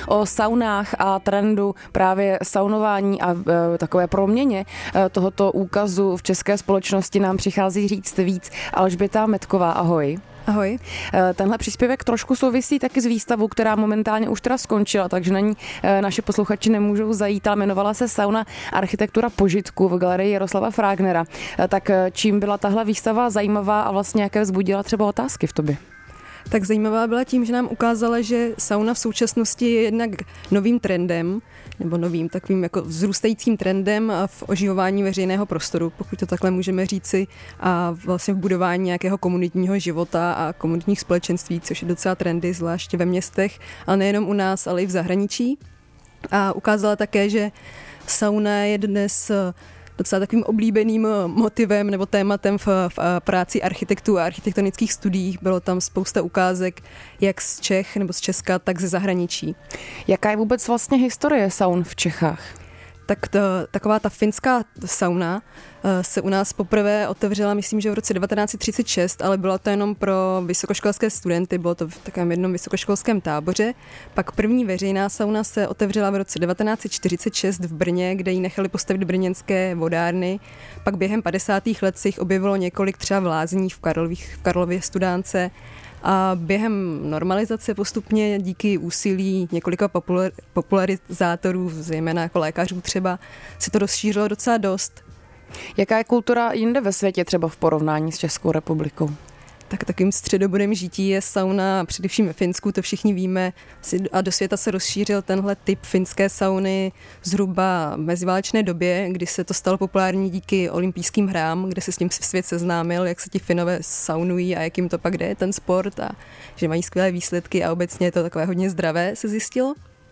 O saunách a trendu právě saunování a takové proměně tohoto úkazu v české společnosti nám přichází říct víc Alžběta Metková. Ahoj. Ahoj. Tenhle příspěvek trošku souvisí taky s výstavou, která momentálně už teda skončila, takže na ní naše posluchači nemůžou zajít, ale jmenovala se Sauna architektura požitku v galerii Jaroslava Frágnera. Tak čím byla tahle výstava zajímavá a vlastně jaké vzbudila třeba otázky v tobě? Tak zajímavá byla tím, že nám ukázala, že sauna v současnosti je jednak novým trendem, nebo novým takovým jako vzrůstajícím trendem v oživování veřejného prostoru, pokud to takhle můžeme říci, a vlastně v budování nějakého komunitního života a komunitních společenství, což je docela trendy, zvláště ve městech, ale nejenom u nás, ale i v zahraničí. A ukázala také, že sauna je dnes docela takovým oblíbeným motivem nebo tématem v práci architektů a architektonických studiích. Bylo tam spousta ukázek jak z Čech nebo z Česka, tak ze zahraničí. Jaká je vůbec vlastně historie saun v Čechách? Tak taková ta finská sauna se u nás poprvé otevřela, myslím, že v roce 1936, ale bylo to jenom pro vysokoškolské studenty, bylo to v takovém jednom vysokoškolském táboře. Pak první veřejná sauna se otevřela v roce 1946 v Brně, kde ji nechali postavit brněnské vodárny. Pak během 50. let se jich objevilo několik třeba v lázních v Karlově Studánce. A během normalizace postupně díky úsilí několika popularizátorů, zejména jako lékařů třeba, se to rozšířilo docela dost. Jaká je kultura jinde ve světě třeba v porovnání s Českou republikou? Tak takým středobodem žití je sauna, především ve Finsku, to všichni víme. A do světa se rozšířil tenhle typ finské sauny zhruba v meziválečné době, kdy se to stalo populární díky olympijským hrám, kde se s tím svět seznámil, jak se ti Finové saunují a jak jim to pak jde, ten sport, a že mají skvělé výsledky a obecně je to takové hodně zdravé, se zjistilo.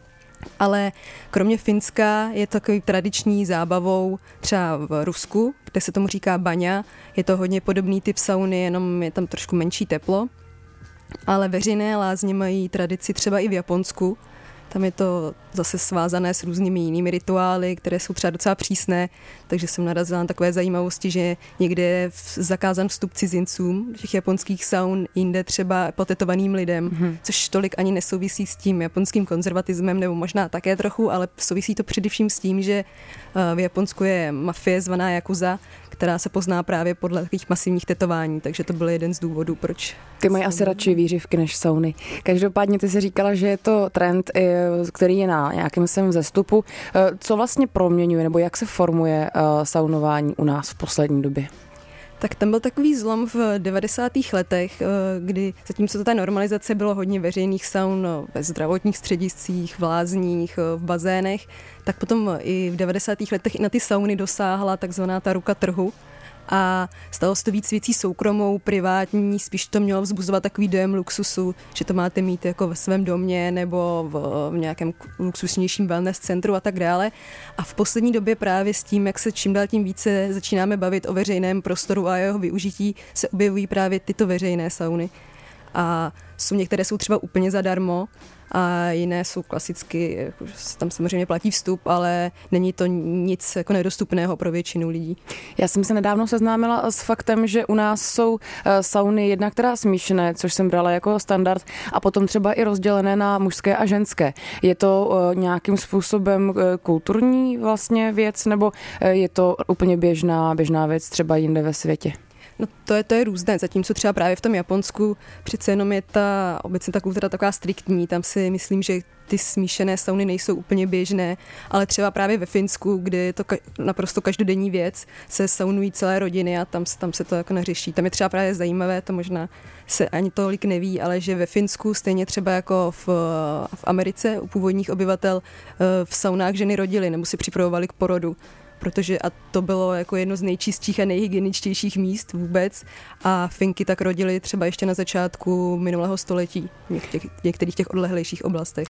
Ale kromě Finska je takový tradiční zábavou třeba v Rusku, kde se tomu říká baňa. Je to hodně podobný typ sauny, jenom je tam trošku menší teplo. Ale veřejné lázně mají tradici třeba i v Japonsku. Tam je to zase svázané s různými jinými rituály, které jsou třeba docela přísné, takže jsem narazila na takové zajímavosti, že někde je zakázán vstup cizincům těch japonských saun, jinde třeba potetovaným lidem, což tolik ani nesouvisí s tím japonským konzervatismem, nebo možná také trochu, ale souvisí to především s tím, že v Japonsku je mafie zvaná Yakuza, která se pozná právě podle takových masivních tetování, takže to byl jeden z důvodů, proč. Ty mají asi radši výřivky než sauny. Každopádně ty si říkala, že je to trend, který je na nějakém svém vzestupu. Co vlastně proměňuje, nebo jak se formuje saunování u nás v poslední době? Tak tam byl takový zlom v 90. letech, kdy zatímco ta normalizace bylo hodně veřejných saun ve zdravotních střediscích, v lázních, v bazénech, tak potom i v 90. letech i na ty sauny dosáhla takzvaná ta ruka trhu. A stalo se to víc věcí soukromou, privátní, spíš to mělo vzbuzovat takový dojem luxusu, že to máte mít jako ve svém domě nebo v nějakém luxusnějším wellness centru a tak dále. A v poslední době právě s tím, jak se čím dál tím více začínáme bavit o veřejném prostoru a jeho využití, se objevují právě tyto veřejné sauny. A některé jsou třeba úplně zadarmo a jiné jsou klasicky, tam samozřejmě platí vstup, ale není to nic jako nedostupného pro většinu lidí. Já jsem se nedávno seznámila s faktem, že u nás jsou sauny jednak teda smíšené, což jsem brala jako standard, a potom třeba i rozdělené na mužské a ženské. Je to nějakým způsobem kulturní vlastně věc, nebo je to úplně běžná věc třeba jinde ve světě? No to je různé, zatímco třeba právě v tom Japonsku přece jenom je obecně ta kultura taková striktní, tam si myslím, že ty smíšené sauny nejsou úplně běžné, ale třeba právě ve Finsku, kde je to naprosto každodenní věc, se saunují celé rodiny a tam se to jako neřeší. Tam je třeba právě zajímavé, to možná se ani tolik neví, ale že ve Finsku, stejně třeba jako v Americe u původních obyvatel, v saunách ženy rodily nebo si připravovaly k porodu. Protože a to bylo jako jedno z nejčistších a nejhygieničtějších míst vůbec a Finky tak rodily třeba ještě na začátku minulého století v některých těch odlehlejších oblastech.